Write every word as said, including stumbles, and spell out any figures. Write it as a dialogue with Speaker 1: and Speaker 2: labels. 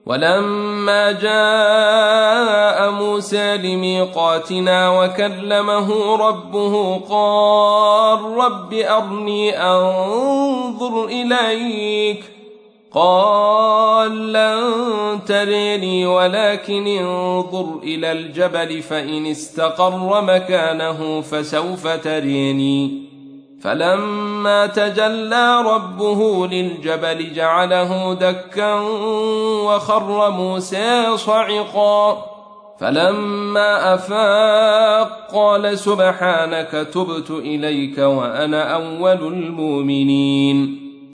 Speaker 1: ولما جاء موسى لميقاتنا وكلمه ربه قال رب أرني أنظر إليك قال لن تريني ولكن انظر إلى الجبل فإن استقر مكانه فسوف تريني فلما تجلى ربه للجبل جعله دكا وخر موسى صعقا فلما أفاق قال سبحانك تبت إليك وأنا أول المؤمنين